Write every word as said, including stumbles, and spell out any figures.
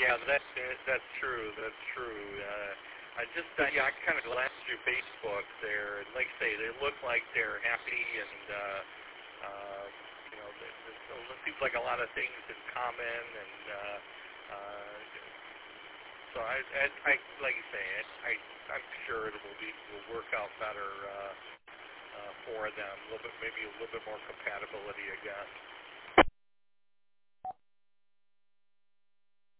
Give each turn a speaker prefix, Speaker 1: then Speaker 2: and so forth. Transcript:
Speaker 1: Yeah, that that's true. That's true. Uh, I just uh, yeah, I kind of glanced through Facebook there, and like I say, they look like they're happy, and uh, uh, you know, it, it seems like a lot of things in common, and uh, uh, so I, I, I like you say, I, I'm sure it will be will work out better uh, uh, for them. A little bit, maybe a little bit more compatibility again.